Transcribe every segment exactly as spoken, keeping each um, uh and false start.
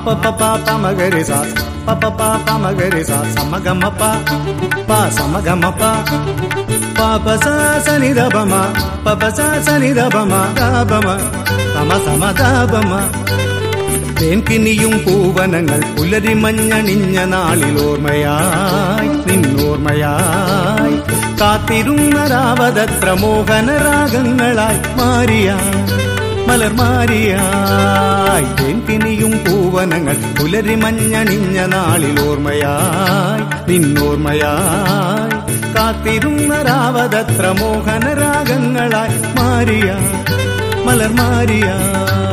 പ പ പ പ മഗരി സ പ പ പ പ മഗരി സ സമ ഗ മ പ പ സമ ഗ മ പ പ പ സ സ നി ധ പ മ പ പ സ സ നി ധ പ മ ധ പ മ സമ സമ ധ പ മ. തേൻകിനിയും പൂവനങ്ങൾ പുലരി മഞ്ഞണിഞ്ഞ നാളിലോർമ്മയായി നിന്നോർമ്മയായി കാത്തിരുന്ന രാവതത്ര മോഹന രാഗങ്ങളായി മാറിയായി മലർമാരിയായി. തേൻകിനിയും പൂവനങ്ങൾ പുലരി മഞ്ഞണിഞ്ഞ നാളിലോർമ്മയായി നിന്നോർമ്മയായി കാത്തിരുന്ന രാവതത്ര മോഹന രാഗങ്ങളായി മാറിയായി മലർമാരിയായി.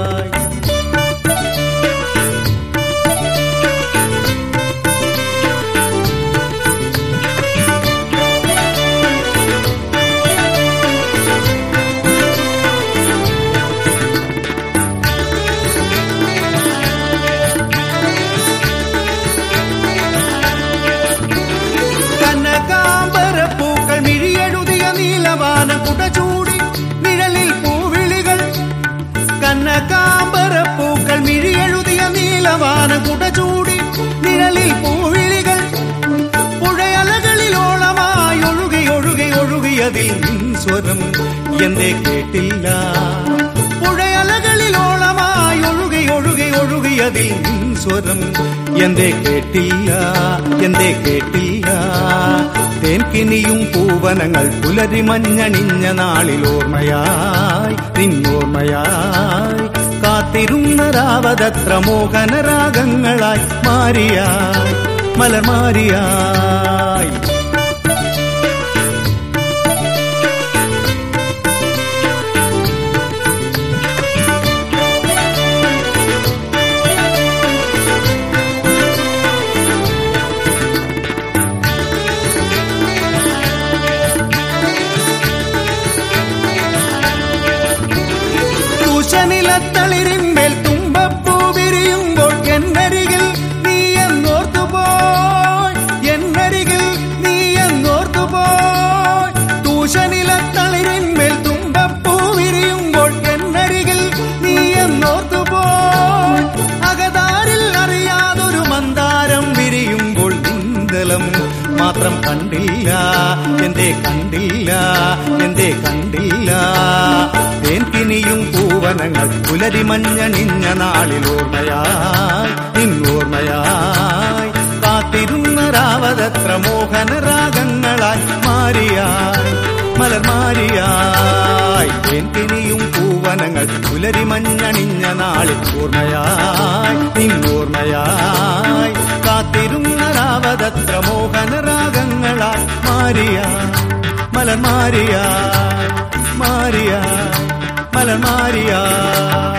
കുടചൂടി നിഴലിൽ പൂവിളികൾ കനകാംബരപ്പൂക്കൾ മിഴിയെഴുതിയ നീലവാന കുടചൂടി നിഴലിൽ പൂവിളികൾ പുഴയലകളിലോളമായി ഒഴുകി ഒഴുകി ഒഴുകിയതിൽ നിൻ സ്വരം എന്തേ കേട്ടില്ല. പുഴയലകളിലോളമായി ഒഴുകി ഒഴുകി ഒഴുകിയതിൽ നിൻ സ്വരം എന്തേ കേട്ടില്ല എന്തേ കേട്ടില്ല. തേൻകിനിയും പൂവനങ്ങൾ പുലരി മഞ്ഞണിഞ്ഞ നാളിലോർമ്മയായി നിന്നോർമ്മയായി കാത്തിരുന്ന രാവതത്ര മോഹന രാഗങ്ങളായി മാറിയായി മലർമാരിയായി. നിലത്തളിരിന്മേൽ തുമ്പപ്പൂ വിരിയുമ്പോൾ എന്നരികിൽ നീ എന്നോർത്തുപോയി എന്നരികിൽ നീ എന്നോർത്തുപോയി. തൂഷനിലത്തളിരിന്മേൽ തുമ്പപ്പൂ വിരിയുമ്പോൾ എന്നരികിൽ നീ എന്നോർത്തുപോയി. അകതാരിൽ അറിയാതൊരു മന്ദാരം വിരിയുമ്പോൾ നിന്തലം മാത്രം കണ്ടില്ല എന്തേ കണ്ടില്ല എന്തേ കണ്ടില്ല. തേൻകിനിയും പൂവനങ്ങൾ പുലരി മഞ്ഞണിഞ്ഞ നാളിലോർമ്മയായി നിന്നോർമ്മയായി കാത്തിരുന്ന രാവതത്ര മോഹന രാഗങ്ങളായി മാറിയായി മലർമാരിയായി. തേൻകിനിയും പൂവനങ്ങൾ പുലരി മഞ്ഞണിഞ്ഞ നാളിൽ ഓർമ്മയായി നിന്നോർമ്മയായി കാത്തിരുന്ന രാവതത്ര മോഹന രാഗങ്ങളായി മാറിയായി മലർമാരിയായി മാറിയായി മലർമാരിയായി.